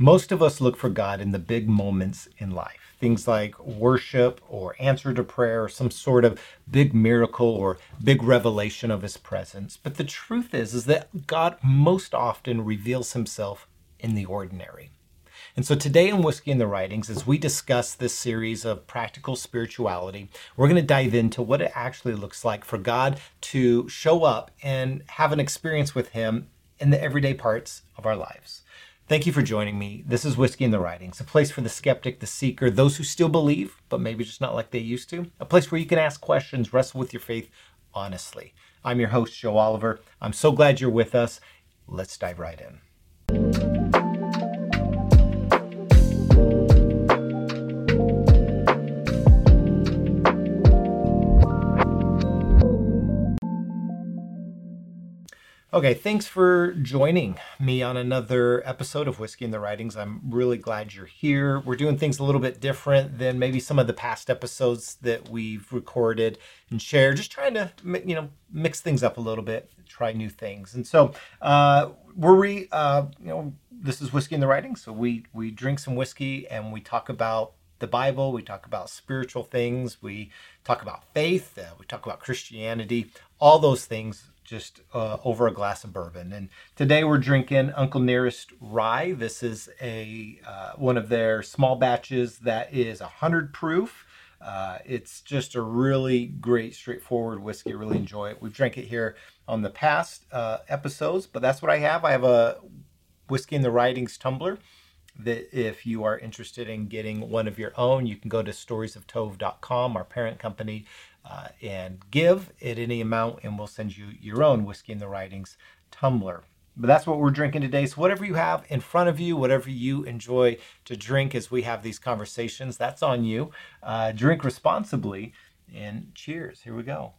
Most of us look for God in the big moments in life. Things like worship or answer to prayer or some sort of big miracle or big revelation of his presence. But the truth is that God most often reveals himself in the ordinary. And so today in Whiskey and the Writings, as we discuss this series of practical spirituality, we're going to dive into what it actually looks like for God to show up and have an experience with him in the everyday parts of our lives. Thank you for joining me. This is Whiskey and the Writings, a place for the skeptic, the seeker, those who still believe, but maybe just not like they used to. A place where you can ask questions, wrestle with your faith honestly. I'm your host, Joe Oliver. I'm so glad you're with us. Let's dive right in. Okay, thanks for joining me on another episode of Whiskey and the Writings. I'm really glad you're here. We're doing things a little bit different than maybe some of the past episodes that we've recorded and shared. Just trying to, mix things up a little bit, try new things. And so this is Whiskey and the Writings. So we drink some whiskey and we talk about the Bible. We talk about spiritual things. We talk about faith. We talk about Christianity. All those things just over a glass of bourbon. And today we're drinking Uncle Nearest Rye. This is one of their small batches that is 100 proof. It's just a really great, straightforward whiskey. I really enjoy it. We've drank it here on the past episodes, but that's what I have. I have a Whiskey and the Writings tumbler that if you are interested in getting one of your own, you can go to storiesoftove.com, our parent company, and give at any amount, and we'll send you your own Whiskey and the Writings tumbler. But that's what we're drinking today. So whatever you have in front of you, whatever you enjoy to drink as we have these conversations, that's on you. Drink responsibly, and cheers. Here we go.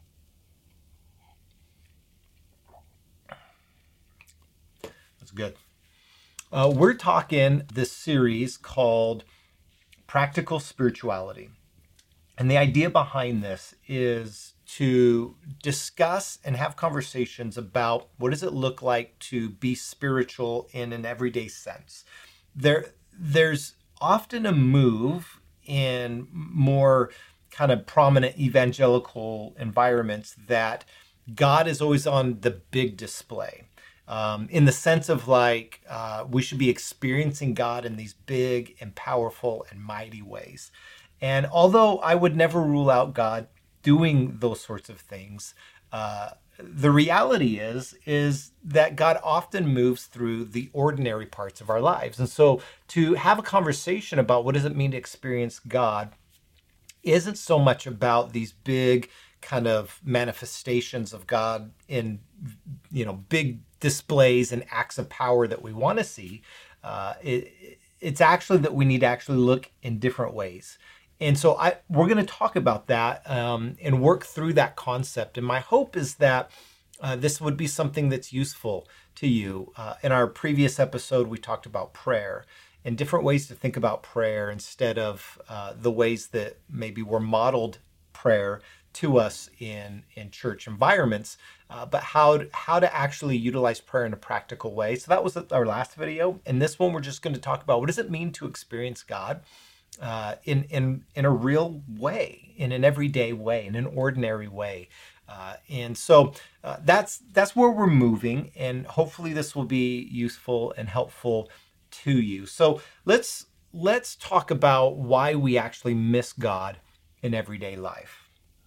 That's good. We're talking this series called Practical Spirituality. And the idea behind this is to discuss and have conversations about what does it look like to be spiritual in an everyday sense. There's often a move in more kind of prominent evangelical environments that God is always on the big display. In the sense of we should be experiencing God in these big and powerful and mighty ways. And although I would never rule out God doing those sorts of things, the reality is that God often moves through the ordinary parts of our lives. And so to have a conversation about what does it mean to experience God isn't so much about these big kind of manifestations of God in, big displays and acts of power that we want to see. It's actually that we need to actually look in different ways. And so we're going to talk about that and work through that concept. And my hope is that this would be something that's useful to you. In our previous episode, we talked about prayer and different ways to think about prayer instead of the ways that maybe were modeled prayer to us in church environments, but how to actually utilize prayer in a practical way. So that was our last video. In this one, we're just going to talk about what does it mean to experience God in a real way, in an everyday way, in an ordinary way. And so that's where we're moving, and hopefully this will be useful and helpful to you. So let's talk about why we actually miss God in everyday life.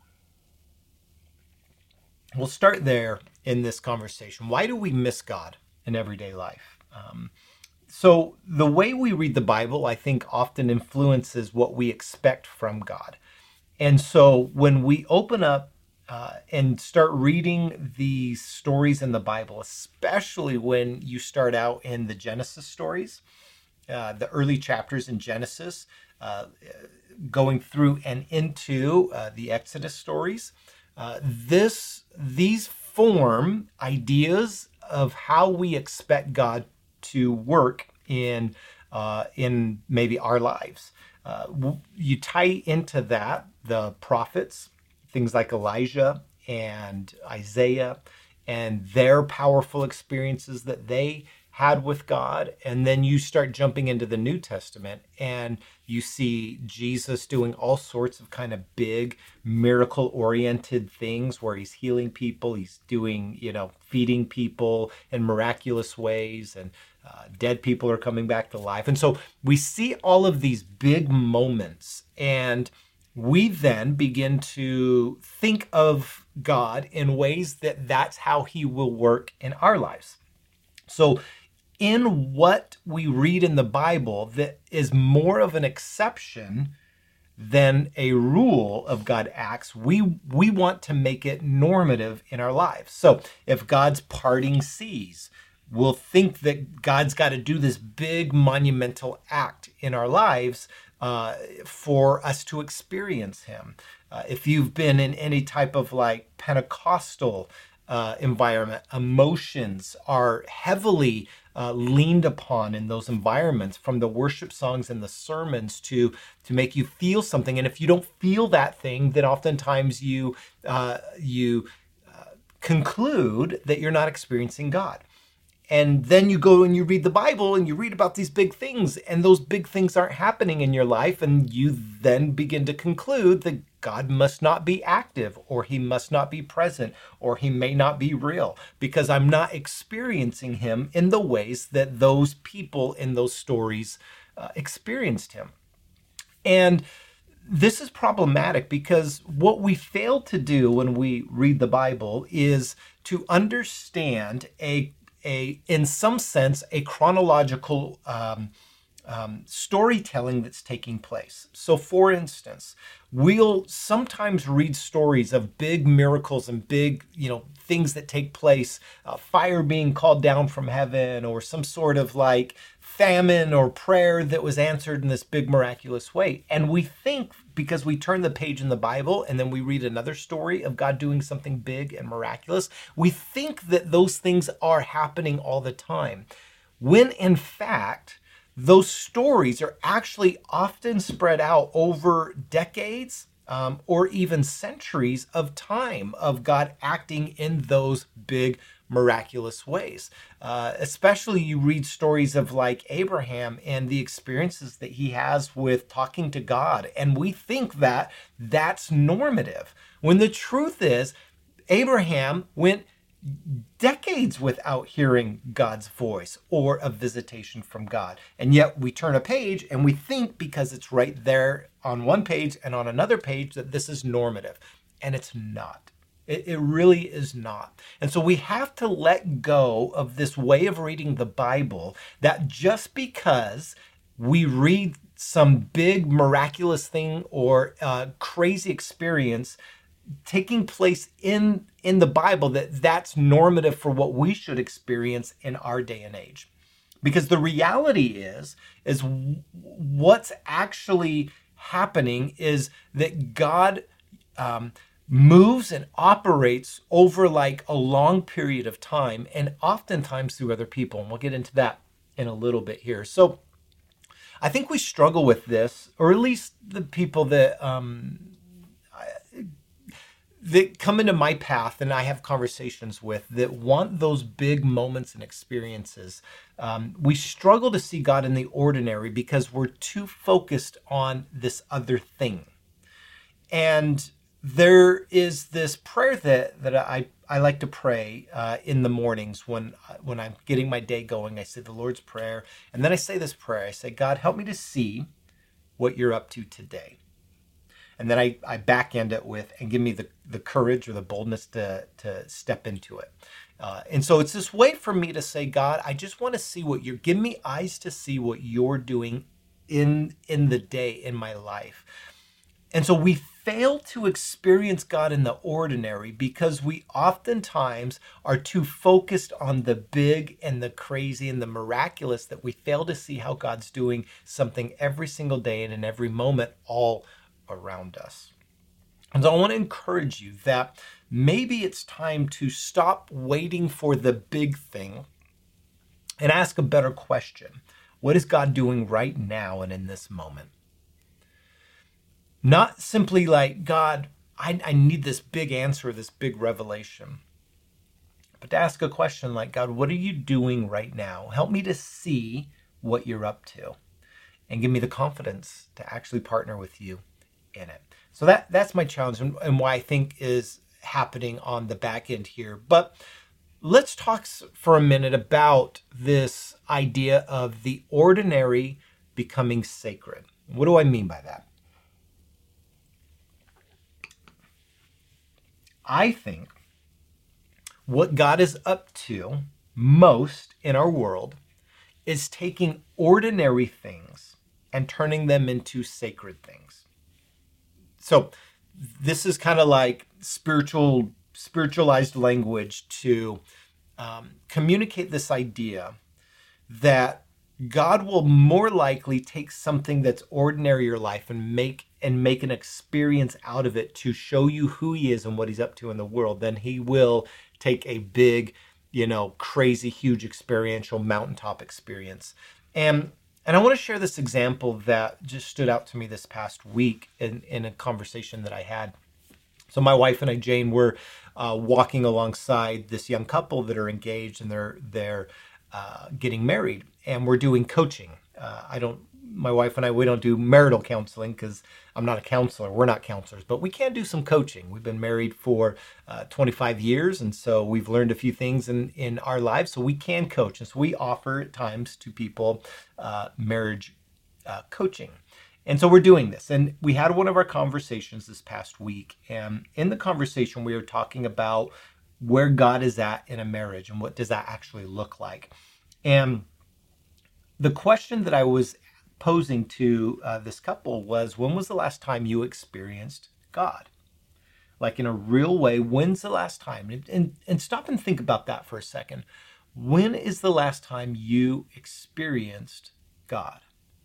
We'll start there in this conversation. Why do we miss God in everyday life? So the way we read the Bible, I think, often influences what we expect from God. And so when we open up and start reading these stories in the Bible, especially when you start out in the Genesis stories, the early chapters in Genesis, going through and into the Exodus stories, these form ideas of how we expect God to work in maybe our lives. You tie into that the prophets, things like Elijah and Isaiah, and their powerful experiences that they had with God, and then you start jumping into the New Testament and you see Jesus doing all sorts of kind of big miracle oriented things where he's healing people, he's doing, feeding people in miraculous ways, and dead people are coming back to life. And so we see all of these big moments, and we then begin to think of God in ways that that's how he will work in our lives. So in what we read in the Bible that is more of an exception than a rule of God acts, we want to make it normative in our lives. So if God's parting seas, we'll think that God's got to do this big monumental act in our lives for us to experience him. If you've been in any type of like Pentecostal environment, emotions are heavily leaned upon in those environments, from the worship songs and the sermons to make you feel something. And if you don't feel that thing, then oftentimes you conclude that you're not experiencing God. And then you go and you read the Bible and you read about these big things, and those big things aren't happening in your life. And you then begin to conclude that God must not be active, or he must not be present, or he may not be real, because I'm not experiencing him in the ways that those people in those stories experienced him. And this is problematic because what we fail to do when we read the Bible is to understand in some sense, a chronological storytelling that's taking place. So for instance, we'll sometimes read stories of big miracles and big, things that take place, fire being called down from heaven, or some sort of like famine or prayer that was answered in this big miraculous way. And we think, because we turn the page in the Bible and then we read another story of God doing something big and miraculous, we think that those things are happening all the time, when in fact, those stories are actually often spread out over decades or even centuries of time of God acting in those big miraculous ways. Especially you read stories of like Abraham and the experiences that he has with talking to God, and we think that that's normative, when the truth is Abraham went decades without hearing God's voice or a visitation from God. And yet we turn a page and we think, because it's right there on one page and on another page, that this is normative. And it's not. It really is not. And so we have to let go of this way of reading the Bible, that just because we read some big miraculous thing or crazy experience taking place in the Bible, that's normative for what we should experience in our day and age. Because the reality is what's actually happening is that God moves and operates over like a long period of time, and oftentimes through other people. And we'll get into that in a little bit here. So I think we struggle with this, or at least the people that come into my path and I have conversations with, that want those big moments and experiences. We struggle to see God in the ordinary because we're too focused on this other thing. And there is this prayer that I like to pray in the mornings when I'm getting my day going. I say the Lord's Prayer, and then I say this prayer. I say, God, help me to see what you're up to today. And then I back end it with, and give me the courage or the boldness to step into it. And so it's this way for me to say, God, I just want to see give me eyes to see what you're doing in the day, in my life. And so we fail to experience God in the ordinary because we oftentimes are too focused on the big and the crazy and the miraculous, that we fail to see how God's doing something every single day and in every moment all around us. And so I want to encourage you that maybe it's time to stop waiting for the big thing and ask a better question. What is God doing right now and in this moment? Not simply like, God, I need this big answer, this big revelation. but to ask a question like, God, what are you doing right now? Help me to see what you're up to and give me the confidence to actually partner with you in it. So that's my challenge and why I think is happening on the back end here. But let's talk for a minute about this idea of the ordinary becoming sacred. What do I mean by that? I think what God is up to most in our world is taking ordinary things and turning them into sacred things. So this is kind of like spiritualized language to communicate this idea that God will more likely take something that's ordinary in your life and make an experience out of it to show you who he is and what he's up to in the world than he will take a big, crazy, huge experiential mountaintop experience. And I want to share this example that just stood out to me this past week in a conversation that I had. So my wife and I, Jane, were walking alongside this young couple that are engaged and they're getting married, and we're doing coaching. My wife and I, we don't do marital counseling because I'm not a counselor. We're not counselors, but we can do some coaching. We've been married for 25 years, and so we've learned a few things in our lives, so we can coach. And so we offer at times to people marriage coaching. And so we're doing this. And we had one of our conversations this past week. And in the conversation, we were talking about where God is at in a marriage and what does that actually look like. And the question that I was posing to this couple was, when was the last time you experienced God? Like in a real way, when's the last time? And stop and think about that for a second. When is the last time you experienced God?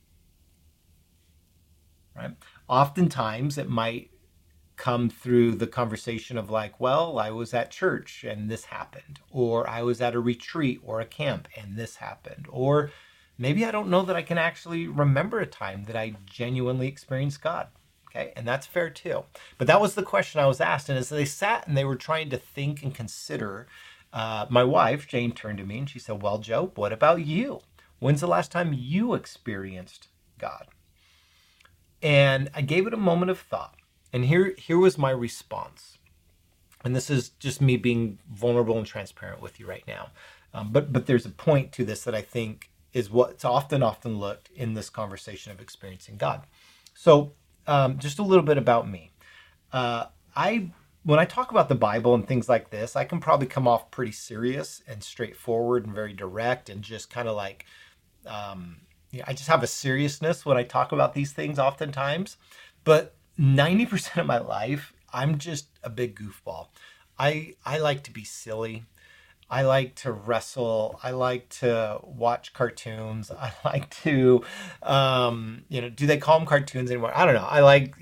Right? Oftentimes it might come through the conversation of like, well, I was at church and this happened, or I was at a retreat or a camp and this happened, or maybe I don't know that I can actually remember a time that I genuinely experienced God. Okay, and that's fair too. But that was the question I was asked. And as they sat and they were trying to think and consider, my wife, Jane, turned to me and she said, well, Joe, what about you? When's the last time you experienced God? And I gave it a moment of thought. And here was my response. And this is just me being vulnerable and transparent with you right now. But there's a point to this that I think is what's often looked in this conversation of experiencing God. So just a little bit about me. When I talk about the Bible and things like this, I can probably come off pretty serious and straightforward and very direct and just kind of like... I just have a seriousness when I talk about these things oftentimes, but 90% of my life, I'm just a big goofball. I like to be silly. I like to wrestle. I like to watch cartoons. I like to, do they call them cartoons anymore? I don't know. I like,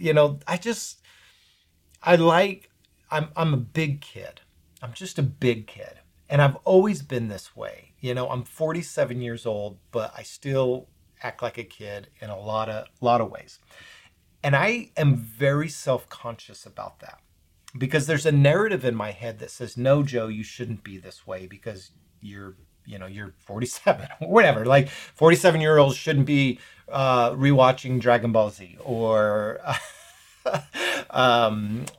I'm a big kid. I'm just a big kid. And I've always been this way. I'm 47 years old, but I still act like a kid in a lot of ways. And I am very self-conscious about that because there's a narrative in my head that says, no, Joe, you shouldn't be this way because you're 47 or whatever. Like 47-year-olds shouldn't be rewatching Dragon Ball Z or, all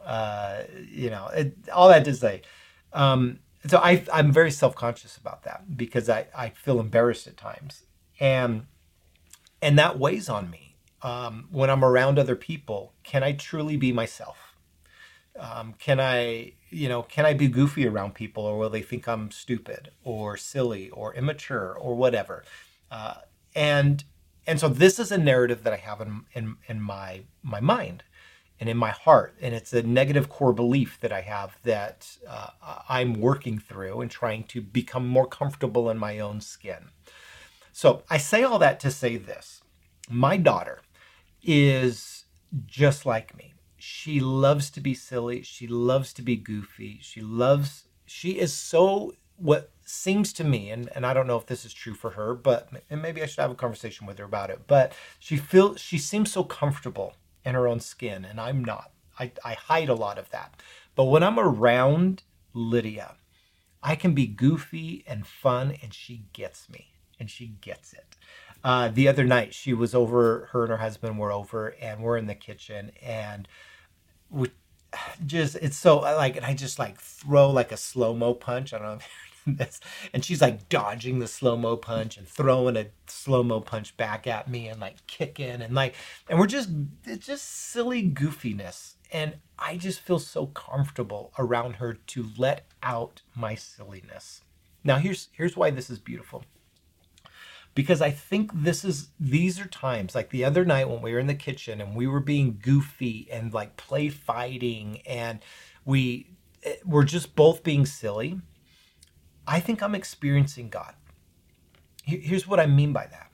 that to say. So I'm very self-conscious about that because I feel embarrassed at times. And that weighs on me. When I'm around other people, can I truly be myself? Can I be goofy around people, or will they think I'm stupid or silly or immature or whatever? And so this is a narrative that I have in my mind and in my heart. And it's a negative core belief that I have that I'm working through and trying to become more comfortable in my own skin. So I say all that to say this. My daughter is just like me. She loves to be silly. She loves to be goofy. She is so, what seems to me, and I don't know if this is true for her, and maybe I should have a conversation with her about it, but she seems so comfortable in her own skin, and I'm not. I hide a lot of that. But when I'm around Lydia, I can be goofy and fun, and she gets me, and she gets it. The other night, she was over, her and her husband were over, and we're in the kitchen, and we just, it's so like, and I just like throw like a slow-mo punch. I don't know if you've heard this. And she's like dodging the slow-mo punch and throwing a slow-mo punch back at me and like kicking and like, and we're just, it's just silly goofiness. And I just feel so comfortable around her to let out my silliness. Now here's why this is beautiful. Because I think these are times like the other night when we were in the kitchen and we were being goofy and like play fighting and we were just both being silly. I think I'm experiencing God. Here's what I mean by that.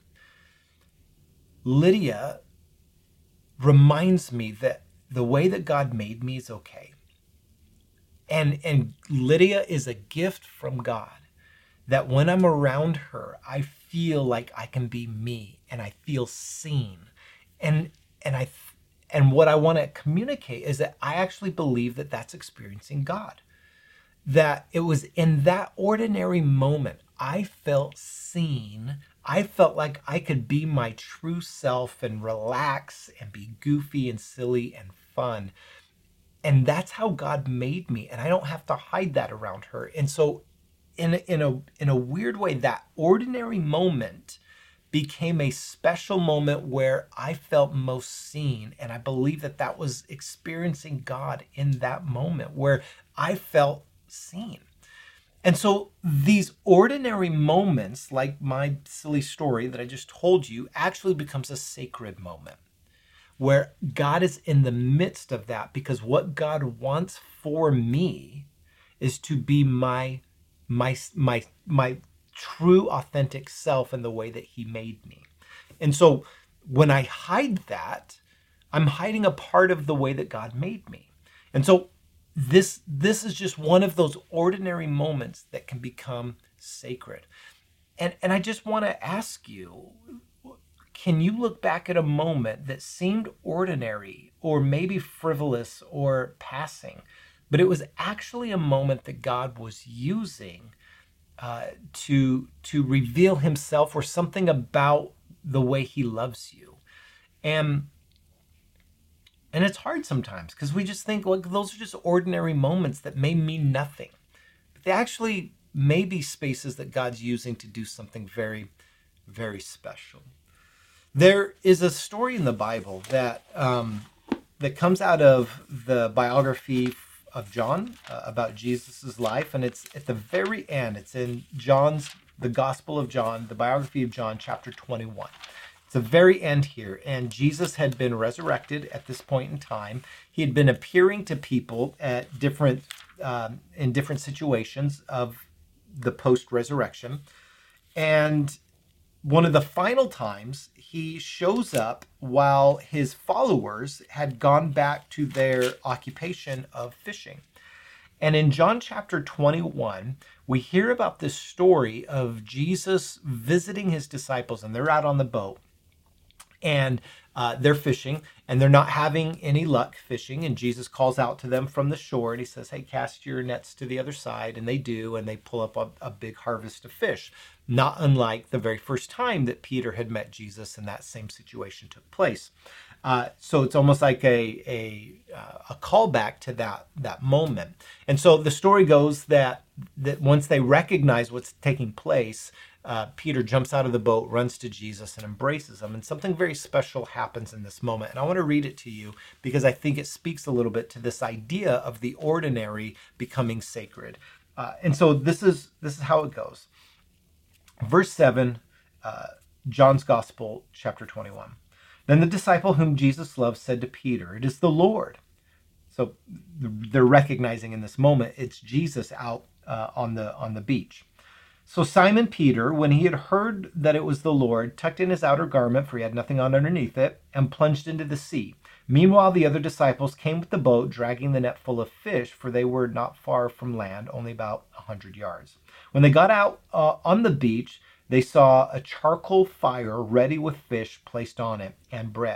Lydia reminds me that the way that God made me is okay. And Lydia is a gift from God, that when I'm around her, I feel like I can be me and I feel seen. And what I want to communicate is that I actually believe that that's experiencing God. That it was in that ordinary moment, I felt seen. I felt like I could be my true self and relax and be goofy and silly and fun. And that's how God made me. And I don't have to hide that around her. And so in a weird way, that ordinary moment became a special moment where I felt most seen. And I believe that that was experiencing God in that moment where I felt seen. And so these ordinary moments, like my silly story that I just told you, actually becomes a sacred moment where God is in the midst of that, because what God wants for me is to be my true authentic self in the way that he made me. And so when I hide that, I'm hiding a part of the way that God made me. And so this is just one of those ordinary moments that can become sacred. And I just want to ask you, can you look back at a moment that seemed ordinary or maybe frivolous or passing, but it was actually a moment that God was using to reveal himself or something about the way he loves you? And it's hard sometimes because we just think, well, those are just ordinary moments that may mean nothing. But they actually may be spaces that God's using to do something very, very special. There is a story in the Bible that that comes out of the biography of John about Jesus's life, and it's at the very end. It's in the Gospel of John, the biography of John, chapter 21. It's the very end here, and Jesus had been resurrected at this point in time. He had been appearing to people at in different situations of the post-resurrection, and one of the final times he shows up while his followers had gone back to their occupation of fishing. And in John chapter 21, we hear about this story of Jesus visiting his disciples, and they're out on the boat and they're fishing and they're not having any luck fishing. And Jesus calls out to them from the shore and he says, hey, cast your nets to the other side. And they do, and they pull up a big harvest of fish, not unlike the very first time that Peter had met Jesus and that same situation took place. So it's almost like a callback to that moment. And so the story goes that once they recognize what's taking place, Peter jumps out of the boat, runs to Jesus, and embraces him. And something very special happens in this moment. And I want to read it to you because I think it speaks a little bit to this idea of the ordinary becoming sacred. And so this is how it goes. Verse 7, John's Gospel, chapter 21. Then the disciple whom Jesus loved said to Peter, it is the Lord. So they're recognizing in this moment it's Jesus out on the beach. So Simon Peter, when he had heard that it was the Lord, tucked in his outer garment, for he had nothing on underneath it, and plunged into the sea. Meanwhile, the other disciples came with the boat, dragging the net full of fish, for they were not far from land, only about 100 yards. When they got out on the beach, they saw a charcoal fire ready with fish placed on it and bread.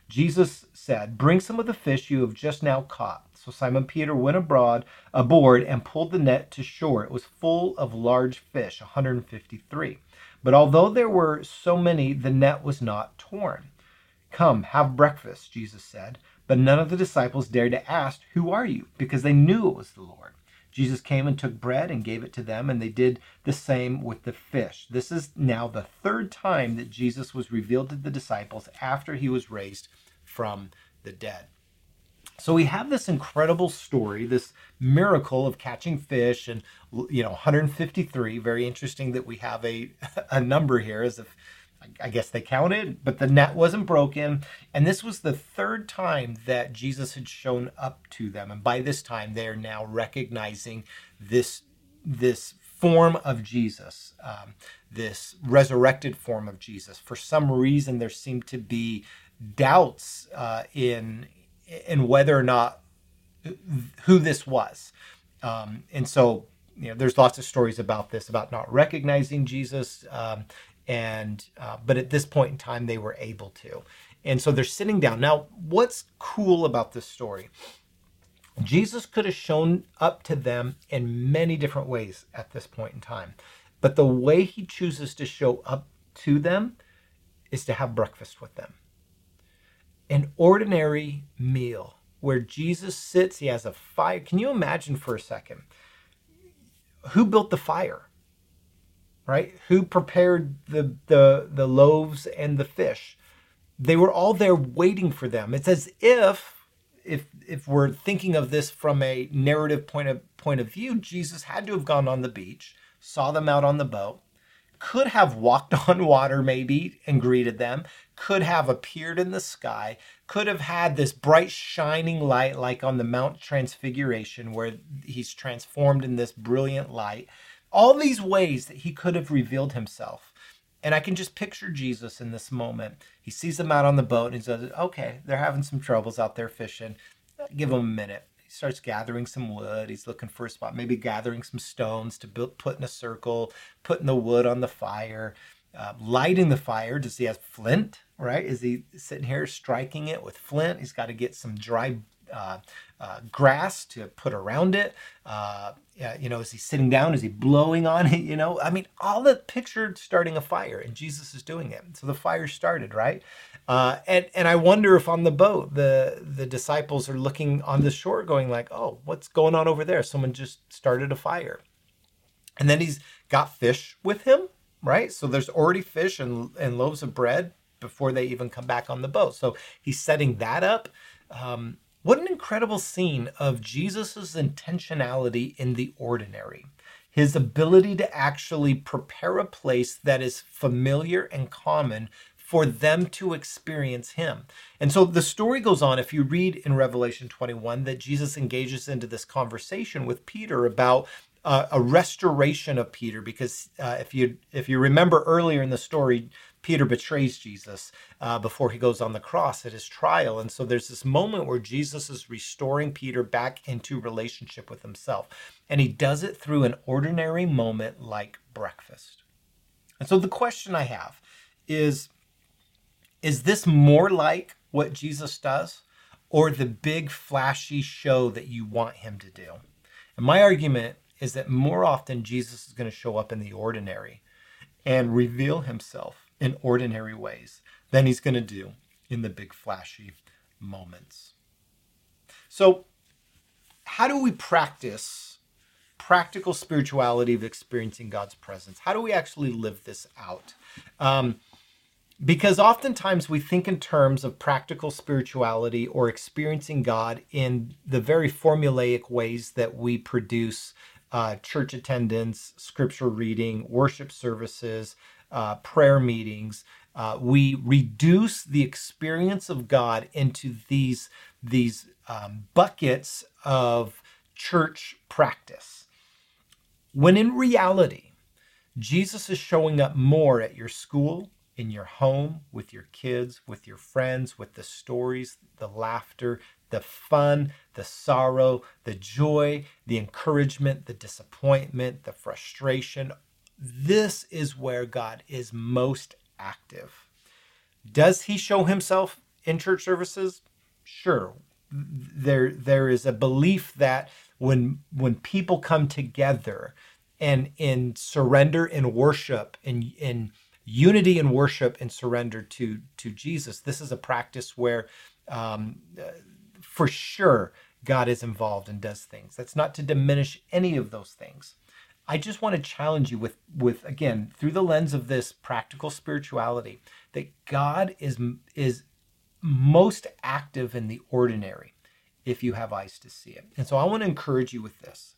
Jesus said, "Bring some of the fish you have just now caught." So Simon Peter went aboard and pulled the net to shore. It was full of large fish, 153. But although there were so many, the net was not torn. "Come, have breakfast," Jesus said. But none of the disciples dared to ask, "Who are you?" because they knew it was the Lord. Jesus came and took bread and gave it to them, and they did the same with the fish. This is now the third time that Jesus was revealed to the disciples after he was raised from the dead. So we have this incredible story, this miracle of catching fish, and 153. Very interesting that we have a number here, as if I guess they counted, but the net wasn't broken. And this was the third time that Jesus had shown up to them. And by this time, they are now recognizing this form of Jesus, this resurrected form of Jesus. For some reason, there seemed to be doubts in whether or not who this was. And so, there's lots of stories about this, about not recognizing Jesus. But at this point in time, they were able to. And so they're sitting down. Now, what's cool about this story? Jesus could have shown up to them in many different ways at this point in time. But the way he chooses to show up to them is to have breakfast with them. An ordinary meal where Jesus sits, he has a fire. Can you imagine for a second? Who built the fire? Right? Who prepared the loaves and the fish? They were all there waiting for them. It's as if we're thinking of this from a narrative point of view, Jesus had to have gone on the beach, saw them out on the boat, could have walked on water maybe and greeted them, could have appeared in the sky, could have had this bright shining light like on the Mount Transfiguration where he's transformed in this brilliant light. All these ways that he could have revealed himself. And I can just picture Jesus in this moment. He sees them out on the boat and he says, okay, they're having some troubles out there fishing. Give them a minute. He starts gathering some wood. He's looking for a spot, maybe gathering some stones to put in a circle, putting the wood on the fire, lighting the fire. Does he have flint, right? Is he sitting here striking it with flint? He's got to get some dry grass to put around it. Is he sitting down? Is he blowing on it? All the picture starting a fire, and Jesus is doing it. So the fire started, right? And I wonder if on the boat, the disciples are looking on the shore going like, oh, what's going on over there? Someone just started a fire. And then he's got fish with him, right? So there's already fish and loaves of bread before they even come back on the boat. So he's setting that up. What an incredible scene of Jesus's intentionality in the ordinary. His ability to actually prepare a place that is familiar and common for them to experience him. And so the story goes on, if you read in Revelation 21, that Jesus engages into this conversation with Peter about a restoration of Peter, because if you remember earlier in the story, Peter betrays Jesus before he goes on the cross at his trial. And so there's this moment where Jesus is restoring Peter back into relationship with himself. And he does it through an ordinary moment like breakfast. And so the question I have is this more like what Jesus does, or the big flashy show that you want him to do? And my argument is that more often Jesus is going to show up in the ordinary and reveal himself in ordinary ways than he's going to do in the big flashy moments. So how do we practice practical spirituality of experiencing God's presence? How do we actually live this out? Because oftentimes we think in terms of practical spirituality or experiencing God in the very formulaic ways that we produce church attendance, scripture reading, worship services, prayer meetings. We reduce the experience of God into these buckets of church practice. When in reality, Jesus is showing up more at your school, in your home, with your kids, with your friends, with the stories, the laughter, the fun, the sorrow, the joy, the encouragement, the disappointment, the frustration. This is where God is most active. Does he show himself in church services? Sure. There is a belief that when people come together and in surrender and worship and in unity and worship and surrender to Jesus, this is a practice where for sure God is involved and does things. That's not to diminish any of those things. I just want to challenge you with again, through the lens of this practical spirituality, that God is most active in the ordinary if you have eyes to see it. And so I want to encourage you with this.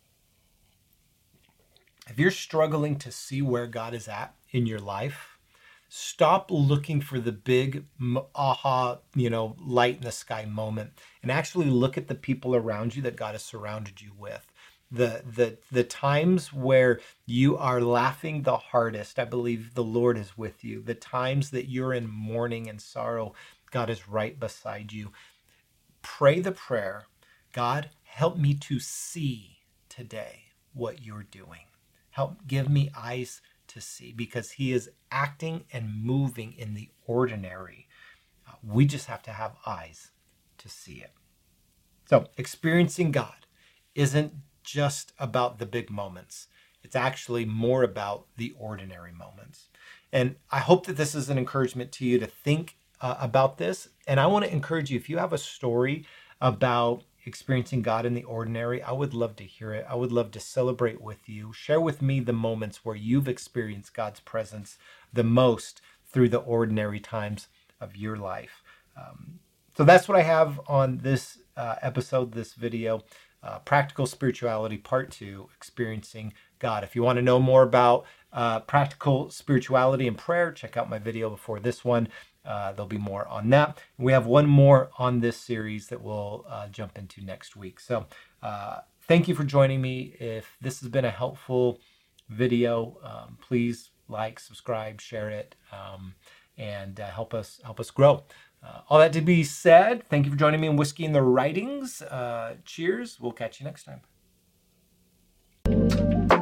If you're struggling to see where God is at in your life, stop looking for the big aha, light in the sky moment, and actually look at the people around you that God has surrounded you with. The times where you are laughing the hardest, I believe the Lord is with you. The times that you're in mourning and sorrow, God is right beside you. Pray the prayer, God, help me to see today what you're doing. Help give me eyes to see, because he is acting and moving in the ordinary. We just have to have eyes to see it. So experiencing God isn't just about the big moments. It's actually more about the ordinary moments. And I hope that this is an encouragement to you to think about this. And I want to encourage you, if you have a story about experiencing God in the ordinary, I would love to hear it. I would love to celebrate with you. Share with me the moments where you've experienced God's presence the most through the ordinary times of your life. So that's what I have on this episode, this video, Practical Spirituality Part 2, Experiencing God. If you want to know more about practical spirituality and prayer, check out my video before this one. There'll be more on that. We have one more on this series that we'll jump into next week. So thank you for joining me. If this has been a helpful video, please like, subscribe, share it, and help us grow. All that to be said, thank you for joining me in Whiskey and the Writings. Cheers. We'll catch you next time.